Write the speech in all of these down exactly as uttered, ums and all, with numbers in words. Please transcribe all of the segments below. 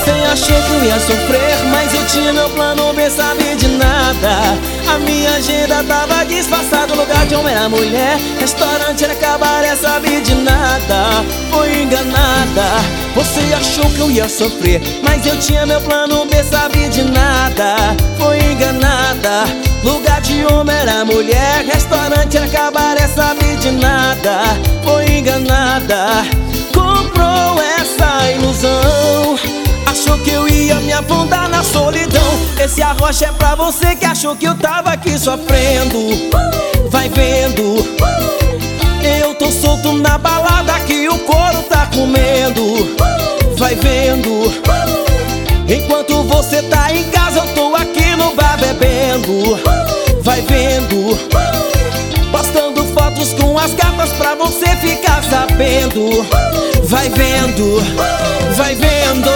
Você achou que eu ia sofrer, mas eu tinha meu plano B, sabia de nada. A minha agenda tava disfarçada, lugar de homem era mulher, restaurante era cabaré, sabia de nada. Foi enganada. Você achou que eu ia sofrer, mas eu tinha meu plano B, sabia de nada. Foi enganada. Lugar de homem era mulher, restaurante era cabaré, sabia de nada. Foi enganada. Comprou essa ilusão, achou que eu ia me afundar na solidão. Esse arrocha é pra você que achou que eu tava aqui sofrendo. Vai vendo, eu tô solto na balada que o couro tá comendo. Vai vendo, enquanto você tá em casa eu tô aqui no bar bebendo. Vai vendo, postando fotos com as gatas pra você ficar sabendo. Vai vendo, vai vendo.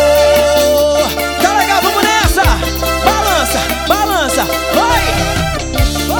Tá legal, vamos nessa. Balança, balança, vai,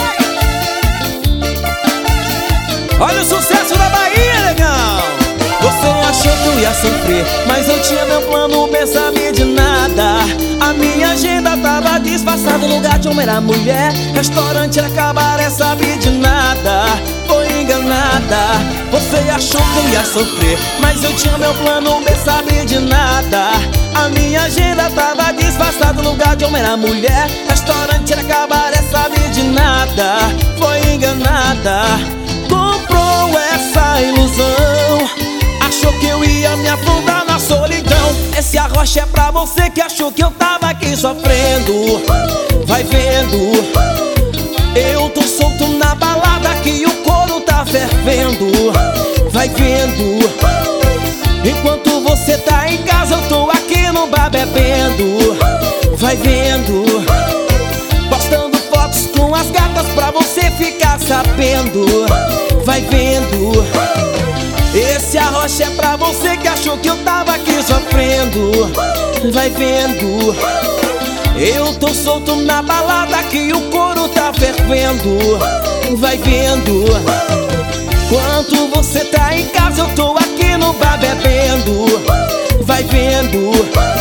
vai. Olha o sucesso da Bahia, legal. Você achou que eu ia sofrer, mas eu tinha meu plano B, sabia de nada. A minha agenda tava disfarçada, lugar de homem era mulher, restaurante era cabaré, sabia de nada. Foi enganada. Você achou que eu ia sofrer, mas eu tinha meu plano B, sabia de nada. A minha agenda tava disfarçada, lugar de homem era mulher, restaurante era cabaré, sabia de nada. Foi enganada. Comprou essa ilusão, achou que eu ia me afundar na solidão. Esse arrocha é pra você que achou que eu tava aqui sofrendo. Vai vendo, eu tô solto na balada que o couro tá fervendo. Vai vendo, enquanto você tá em casa eu tô aqui no bar bebendo. Vai vendo, postando fotos com as gatas pra você ficar sabendo. Vai vendo, esse arrocha é pra você que achou que eu tava aqui sofrendo. Vai vendo, eu tô solto na balada que o couro tá fervendo. Vai vendo, enquanto você tá em casa eu tô aqui no bar bebendo. Vai vendo,